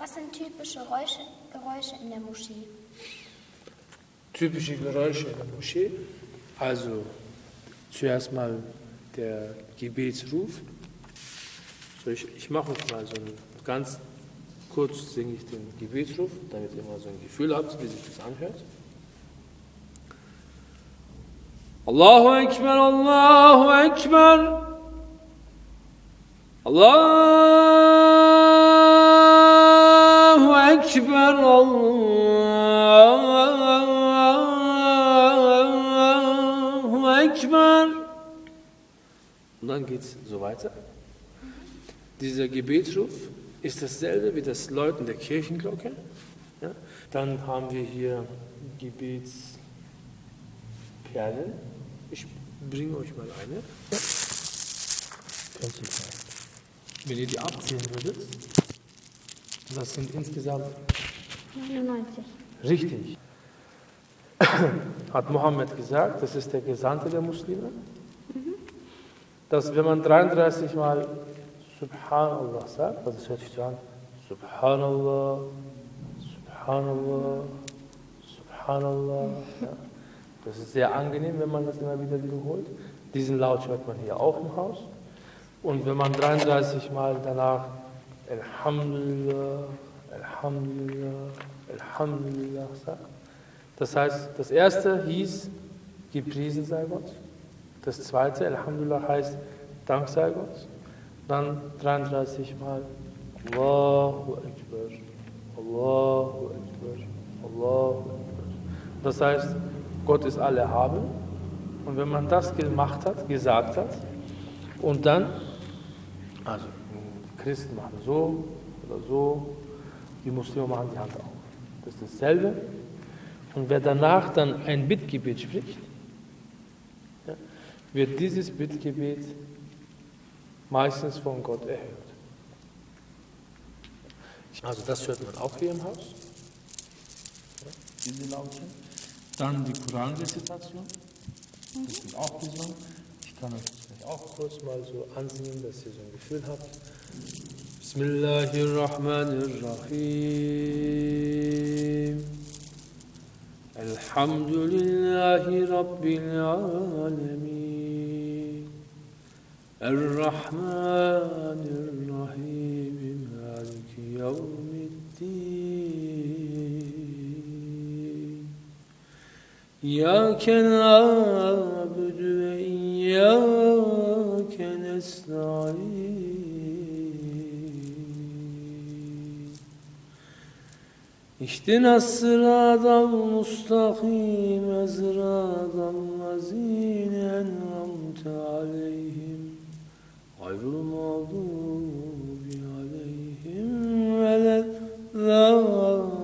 Was sind typische Geräusche in der Moschee? Typische Geräusche in der Moschee, also zuerst mal der Gebetsruf. So, ich mache euch mal so einen ganz kurz, singe ich den Gebetsruf, damit ihr mal so ein Gefühl habt, wie sich das anhört. Allahu Ekber, Allahu Ekber, Allahu Ekber, Allahu Ekber. Und dann geht es so weiter. Dieser Gebetsruf ist dasselbe wie das Läuten der Kirchenglocke. Ja? Dann haben wir hier Gebetsperlen. Ich bringe euch mal eine. Wenn ihr die abziehen würdet, das sind insgesamt 99. Richtig. Hat Mohammed gesagt, das ist der Gesandte der Muslime, dass wenn man 33 Mal Subhanallah sagt, also das hört sich so an, Subhanallah, Subhanallah, Subhanallah. Ja. Das ist sehr angenehm, wenn man das immer wieder wiederholt. Diesen Laut hört man hier auch im Haus. Und wenn man 33 Mal danach Alhamdulillah, Alhamdulillah, Alhamdulillah sagt, das heißt, das erste hieß, gepriesen sei Gott. Das zweite, Alhamdulillah, heißt, Dank sei Gott. Dann 33 Mal Allahu Akbar, Allahu Akbar, Allahu Akbar. Das heißt, Gott ist alle haben. Und wenn man das gemacht hat, gesagt hat, und dann, also die Christen machen so oder so, die Muslime machen die Hand auf. Das ist dasselbe. Und wer danach dann ein Bittgebet spricht, ja, wird dieses Bittgebet meistens von Gott erhört. Also das hört man auch hier im Haus, ja, diese Laute. Dann die Koranrezitation, das wird auch gesungen. Ich kann euch das vielleicht auch kurz mal so ansingen, dass ihr so ein Gefühl habt. Bismillahirrahmanirrahim. Alhamdulillahi Rabbil Alamin. Ar-Rahmanir-Rahim. Maliki Yawmiddin. İyyâke na'budu ve iyyâke nesta'in. İhdinas-sıratal mustakîm, sıratal lezîne en'amte aleyhim, gayril mağdûbi aleyhim veleddâllîn.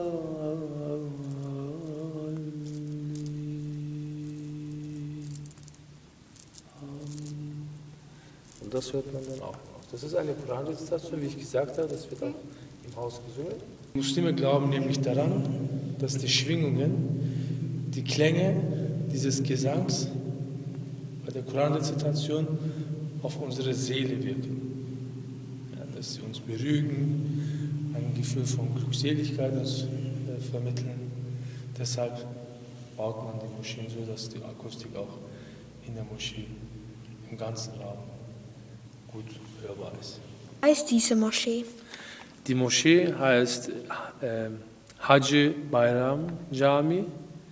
Das hört man dann auch noch. Das ist eine Koranrezitation, wie ich gesagt habe, das wird auch im Haus gesungen. Muslime glauben nämlich daran, dass die Schwingungen, die Klänge dieses Gesangs bei der Koranrezitation auf unsere Seele wirken. Ja, dass sie uns beruhigen, ein Gefühl von Glückseligkeit uns vermitteln. Deshalb baut man die Moscheen so, dass die Akustik auch in der Moschee im ganzen Raum gut hörbar ist. Was heißt diese Moschee? Die Moschee heißt Hacı Bayram Cami.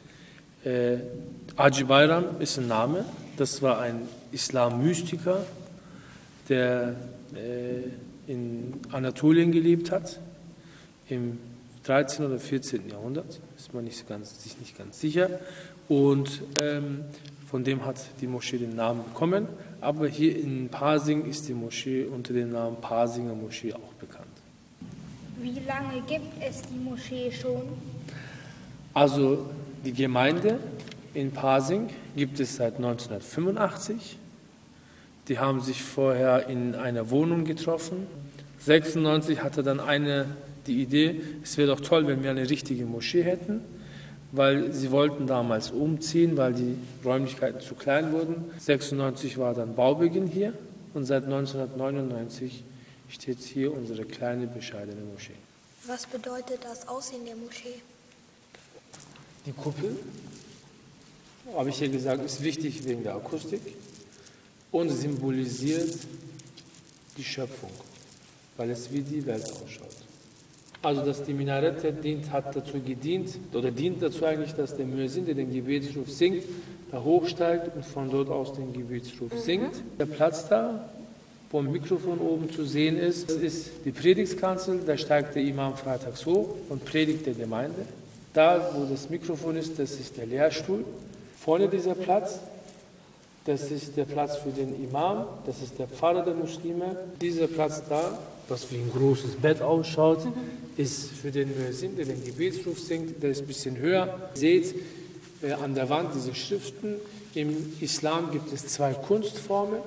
Hacı Bayram ist ein Name. Das war ein Islam-Mystiker, der in Anatolien gelebt hat, im 13. oder 14. Jahrhundert. Ist man sich nicht ganz sicher. Und von dem hat die Moschee den Namen bekommen. Aber hier in Pasing ist die Moschee unter dem Namen Pasinger Moschee auch bekannt. Wie lange gibt es die Moschee schon? Also die Gemeinde in Pasing gibt es seit 1985. Die haben sich vorher in einer Wohnung getroffen. 1996 hatte dann eine die Idee, es wäre doch toll, wenn wir eine richtige Moschee hätten, weil sie wollten damals umziehen, weil die Räumlichkeiten zu klein wurden. 1996 war dann Baubeginn hier und seit 1999 steht hier unsere kleine, bescheidene Moschee. Was bedeutet das Aussehen der Moschee? Die Kuppel, habe ich ja gesagt, ist wichtig wegen der Akustik und symbolisiert die Schöpfung, weil es wie die Welt ausschaut. Also dass die Minarette dient dazu eigentlich, dass der Muezzin, der den Gebetsruf singt, da hochsteigt und von dort aus den Gebetsruf singt. Der Platz da, wo ein Mikrofon oben zu sehen ist, das ist die Predigtskanzel, da steigt der Imam freitags hoch und predigt der Gemeinde. Da, wo das Mikrofon ist, das ist der Lehrstuhl. Vorne dieser Platz, das ist der Platz für den Imam, das ist der Pfarrer der Muslime. Dieser Platz da, was wie ein großes Bett ausschaut, ist für den Muezzin, der den Gebetsruf singt, der ist ein bisschen höher. Seht an der Wand diese Schriften. Im Islam gibt es zwei Kunstarten.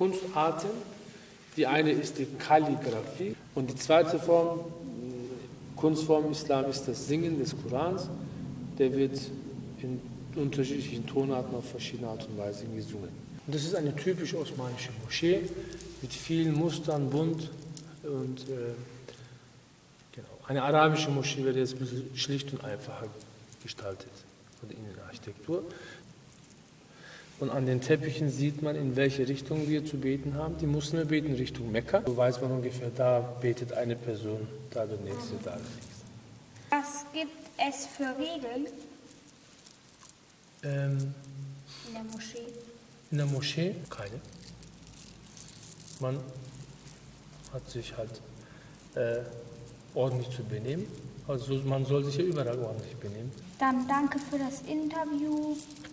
Die eine ist die Kalligraphie und die zweite Kunstform im Islam ist das Singen des Korans. Der wird in unterschiedlichen Tonarten auf verschiedene Art und Weise gesungen. Und das ist eine typisch osmanische Moschee mit vielen Mustern, bunt und genau. Eine arabische Moschee wäre jetzt ein bisschen schlicht und einfacher gestaltet von der Innenarchitektur. Und an den Teppichen sieht man, in welche Richtung wir zu beten haben. Die Muslime beten Richtung Mekka. So weiß man ungefähr, da betet eine Person, da der nächste, da der nächste. Was gibt es für Regeln in der Moschee? In der Moschee keine. Man hat sich halt ordentlich zu benehmen. Also man soll sich ja überall ordentlich benehmen. Dann danke für das Interview.